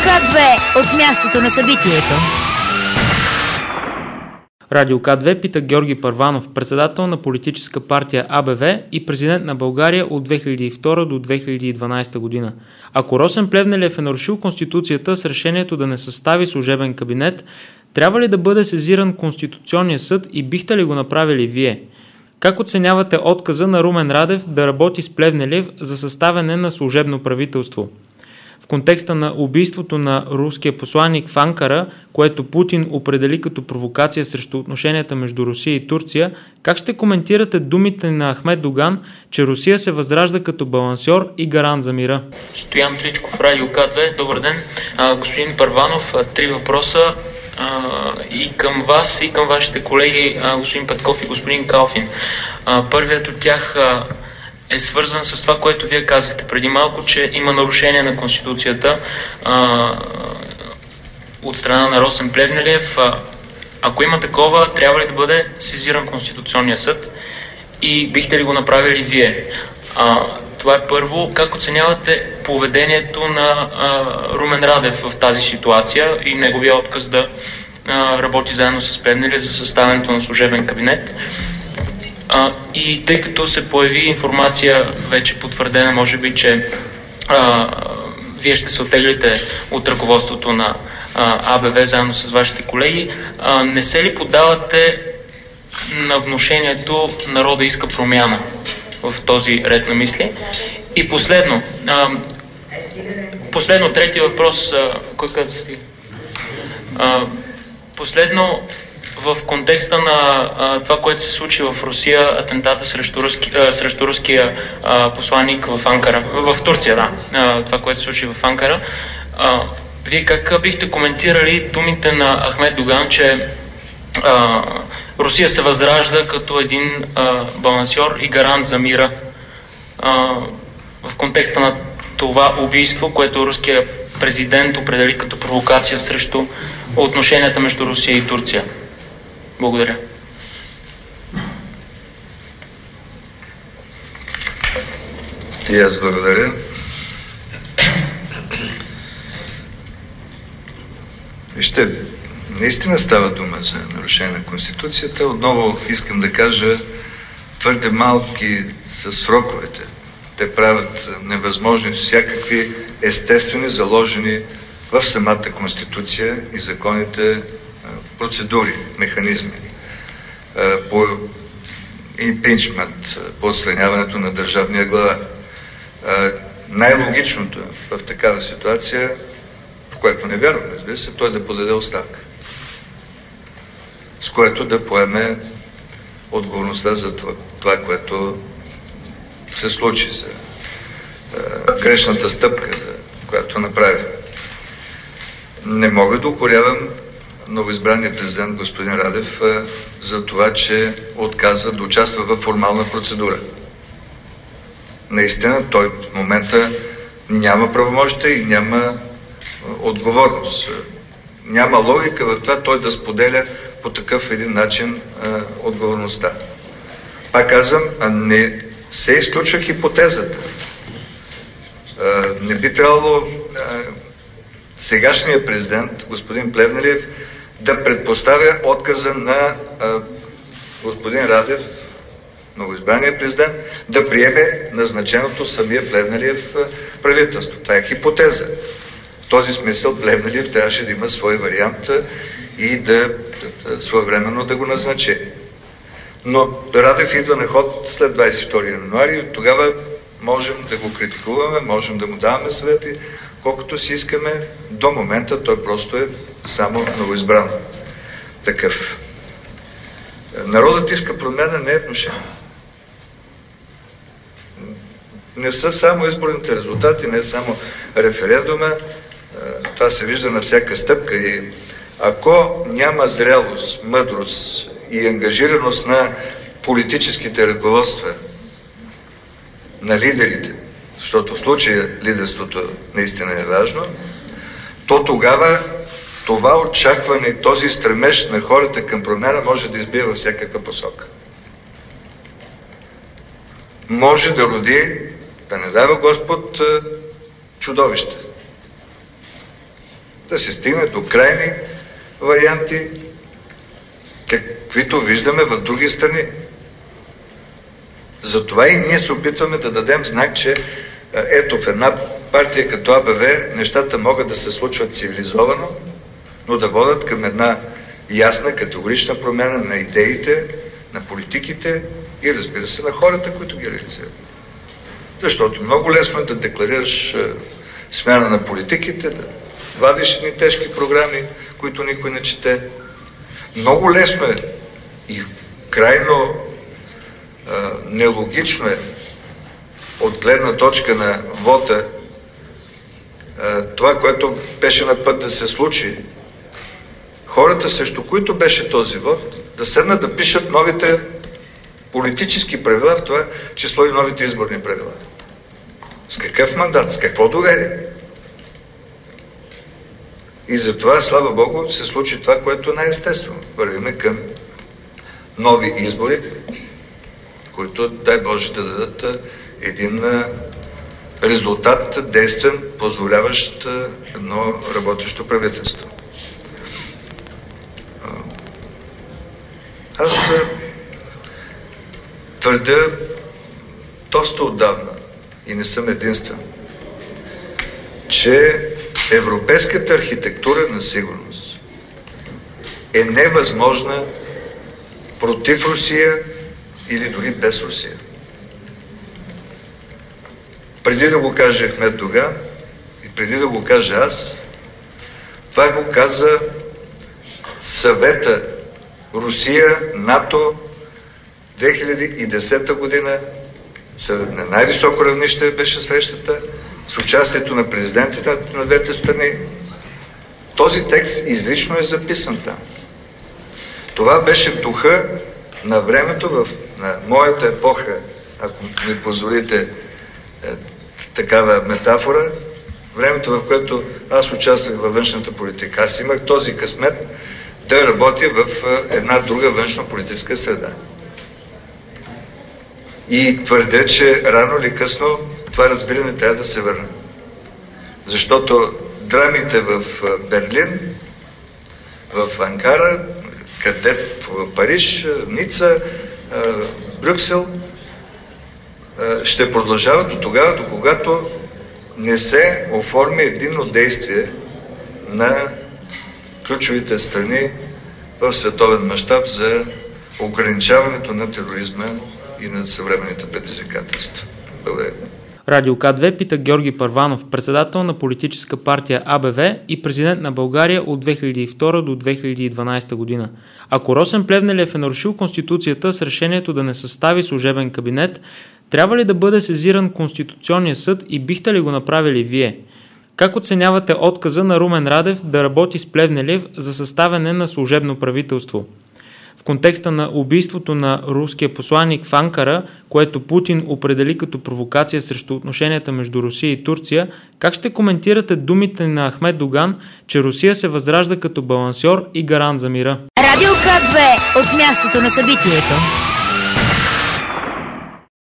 К2 от мястото на събитието. Радио К2 пита Георги Първанов, председател на политическа партия АБВ и президент на България от 2002 до 2012 година. Ако Росен Плевнелиев е нарушил Конституцията с решението да не състави служебен кабинет, трябва ли да бъде сезиран Конституционния съд и бихте ли го направили вие? Как оценявате отказа на Румен Радев да работи с Плевнелиев за съставяне на служебно правителство? В контекста на убийството на руския посланик в Анкара, което Путин определи като провокация срещу отношенията между Русия и Турция, как ще коментирате думите на Ахмед Доган, че Русия се възражда като балансьор и гарант за мира? Стоян Тричков, Радио К2. Добър ден. Господин Първанов, 3 въпроса и към вас, и към вашите колеги, господин Петков и господин Калфин. Първият от тях е свързан с това, което вие казахте преди малко, че има нарушение на Конституцията от страна на Росен Плевнелиев. Ако има такова, трябва ли да бъде сезиран Конституционния съд и бихте ли го направили вие? Това е първо. Как оценявате поведението на Румен Радев в тази ситуация и неговия отказ да работи заедно с Плевнелиев за съставянето на служебен кабинет? И тъй като се появи информация, вече потвърдена, може би, че вие ще се оттеглите от ръководството на АБВ заедно с вашите колеги, не се ли поддавате на внушението народа иска промяна в този ред на мисли? И последно, трети въпрос, кой каза стига? Последно, в контекста на това, което се случи в Русия, атентата срещу руския посланник в Анкара, в Турция, да, това, което се случи в Анкара, вие как бихте коментирали думите на Ахмед Доган, че Русия се възражда като един балансьор и гарант за мира в контекста на това убийство, което руския президент определи като провокация срещу отношенията между Русия и Турция? Благодаря. И аз благодаря. Вижте, наистина става дума за нарушение на Конституцията. Отново искам да кажа, твърде малки са сроковете. Те правят невъзможни всякакви естествени, заложени в самата Конституция и законите процедури, механизми по импичмент, по отстраняването на държавния глава. Най-логичното в такава ситуация, в което не вярвам, разбира се, той да подаде оставка, с което да поеме отговорността за това, което се случи, за грешната стъпка, която направи. Не мога да укорявам новоизбраният президент господин Радев за това, че отказа да участва в формална процедура. Наистина той в момента няма правомощие и няма отговорност. Няма логика в това той да споделя по такъв един начин отговорността. Пак казвам, не се изключва хипотезата. Не би трябвало сегашният президент, господин Плевнелиев, да предпоставя отказа на господин Радев, новоизбрания президент, да приеме назначеното самия Плевнелиев правителство. Това е хипотеза. В този смисъл Плевнелиев трябваше да има свой вариант и да своевременно да го назначи. Но Радев идва на ход след 22 януари и тогава можем да го критикуваме, можем да му даваме съвети, колкото си искаме. До момента той просто е само новоизбран такъв. Народът иска промяна, не е внушение. Не са само изборните резултати, не е само референдума. Това се вижда на всяка стъпка и ако няма зрелост, мъдрост и ангажираност на политическите ръководства, на лидерите, защото в случая лидерството наистина е важно, то тогава това очакване и този стремеж на хората към промяна може да избие във всякаква посока. Може да роди, да не дава Господ, чудовище. Да се стигне до крайни варианти, каквито виждаме в други страни. Затова и ние се опитваме да дадем знак, че ето в една партия като АБВ нещата могат да се случват цивилизовано, но да водят към една ясна, категорична промяна на идеите, на политиките и, разбира се, на хората, които ги реализират. Защото много лесно е да декларираш смяна на политиките, да вадиш едни тежки програми, които никой не чете. Много лесно е и крайно нелогично е от гледна точка на вота това, което беше на път да се случи, хората, срещу които беше този вод, да седнат да пишат новите политически правила, в това число и новите изборни правила. С какъв мандат, с какво доверие? И затова, слава Богу, се случи това, което е най-естествено. Вървиме към нови избори, които, дай Боже, да дадат един резултат, действен, позволяващ едно работещо правителство. Аз твърдя доста отдавна, и не съм единствен, че европейската архитектура на сигурност е невъзможна против Русия или дори без Русия. Преди да го каже Ахмед Доган и преди да го кажа аз, това го каза съвета Русия, НАТО 2010 година. На най-високо равнище беше срещата с участието на президентите на двете страни. Този текст изрично е записан там. Това беше духа на времето, на моята епоха, ако ми позволите такава метафора, времето, в което аз участвах във външната политика. Аз имах този късмет да работя в една друга външно-политическа среда. И твърдя, че рано или късно това разбиране трябва да се върне. Защото драмите в Берлин, в Анкара, в Париж, Ница, Брюксел ще продължават до тогава, до когато не се оформи единно действие на ключовите страни в световен мащаб за ограничаването на тероризма и на съвременните предизвикателства. Благодаря. Радио К2 пита Георги Първанов, председател на политическа партия АБВ и президент на България от 2002 до 2012 година. Ако Росен Плевнелиев е нарушил Конституцията с решението да не състави служебен кабинет, трябва ли да бъде сезиран Конституционния съд и бихте ли го направили вие? Как оценявате отказа на Румен Радев да работи с Плевнелиев за съставяне на служебно правителство? В контекста на убийството на руския посланик в Анкара, което Путин определи като провокация срещу отношенията между Русия и Турция, как ще коментирате думите на Ахмед Доган, че Русия се възражда като балансьор и гарант за мира? Радио К2 от мястото на събитието.